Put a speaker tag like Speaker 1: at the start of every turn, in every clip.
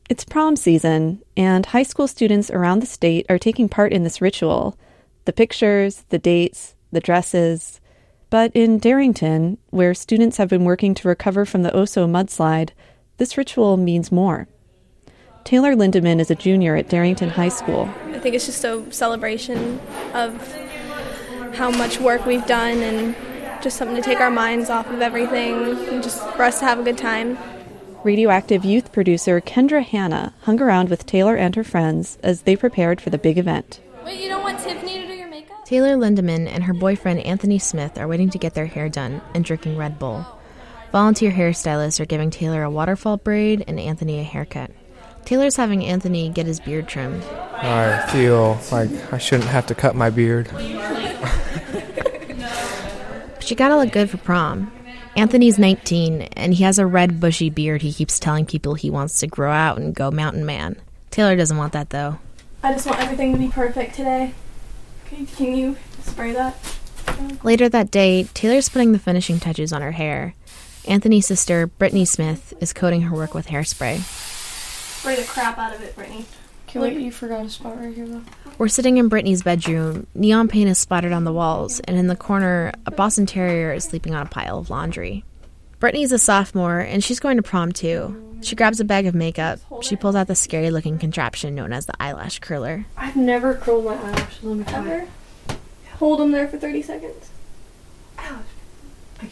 Speaker 1: It's prom season, and high school students around the state are taking part in this ritual. The pictures, the dates, the dresses. But in Darrington, where students have been working to recover from the Oso mudslide, this ritual means more. Taylor Lindeman is a junior at Darrington High School.
Speaker 2: I think it's just a celebration of how much work we've done and just something to take our minds off of everything and just for us to have a good time.
Speaker 1: Radioactive youth producer Kendra Hanna hung around with Taylor and her friends as they prepared for the big event.
Speaker 2: Wait, you don't want Tiffany to do your makeup?
Speaker 3: Taylor Lindeman and her boyfriend Anthony Smith are waiting to get their hair done and drinking Red Bull. Volunteer hairstylists are giving Taylor a waterfall braid and Anthony a haircut. Taylor's having Anthony get his beard trimmed.
Speaker 4: I feel like I shouldn't have to cut my beard.
Speaker 3: But you gotta look good for prom. Anthony's 19, and he has a red bushy beard he keeps telling people he wants to grow out and go mountain man. Taylor doesn't want that, though.
Speaker 2: I just want everything to be perfect today. Okay, can you spray that?
Speaker 3: Later that day, Taylor's putting the finishing touches on her hair. Anthony's sister, Brittany Smith, is coating her work with hairspray.
Speaker 2: Spray the crap out of it, Brittany.
Speaker 5: Okay, wait, you forgot a spot right here, though.
Speaker 3: We're sitting in Brittany's bedroom. Neon paint is splattered on the walls, and in the corner, a Boston Terrier is sleeping on a pile of laundry. Brittany's a sophomore, and she's going to prom, too. She grabs a bag of makeup. She pulls out the scary-looking contraption known as the eyelash curler.
Speaker 5: I've never curled my eyelashes. Let me try.
Speaker 2: Ever? Hold them there for 30 seconds.
Speaker 5: Ouch. I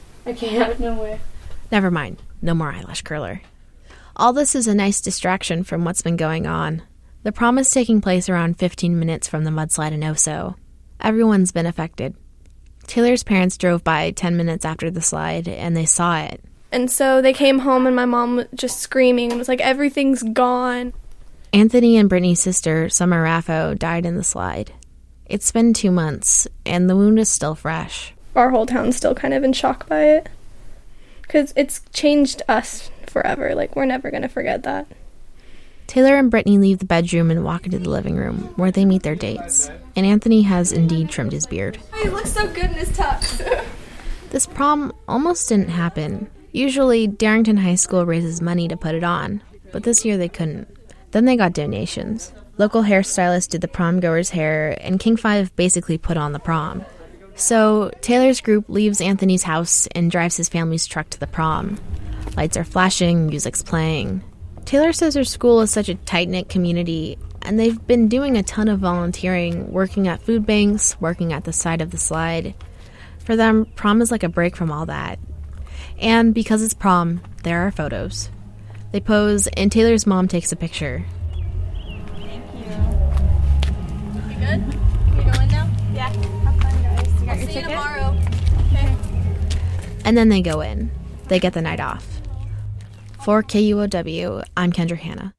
Speaker 5: can't. No way.
Speaker 3: Never mind. No more eyelash curler. All this is a nice distraction from what's been going on. The prom is taking place around 15 minutes from the mudslide in Oso. Everyone's been affected. Taylor's parents drove by 10 minutes after the slide, and they saw it.
Speaker 2: And so they came home, and my mom was just screaming and was like, everything's gone.
Speaker 3: Anthony and Brittany's sister, Summer Raffo, died in the slide. It's been 2 months, and the wound is still fresh.
Speaker 2: Our whole town's still kind of in shock by it. Because it's changed us forever. Like, we're never going to forget that.
Speaker 3: Taylor and Brittany leave the bedroom and walk into the living room, where they meet their dates. And Anthony has indeed trimmed his beard.
Speaker 2: Oh, he looks so good in his tux.
Speaker 3: This prom almost didn't happen. Usually, Darrington High School raises money to put it on, but this year they couldn't. Then they got donations. Local hairstylists did the prom goers' hair, and King 5 basically put on the prom. So, Taylor's group leaves Anthony's house and drives his family's truck to the prom. Lights are flashing, music's playing. Taylor says her school is such a tight-knit community, and they've been doing a ton of volunteering, working at food banks, working at the side of the slide. For them, prom is like a break from all that. And because it's prom, there are photos. They pose, and Taylor's mom takes a picture.
Speaker 2: Thank you. You good? Can we go in now? Yeah. Have fun, guys. You got your ticket? See you tomorrow. Okay.
Speaker 3: And then they go in. They get the night off. For KUOW, I'm Kendra Hanna.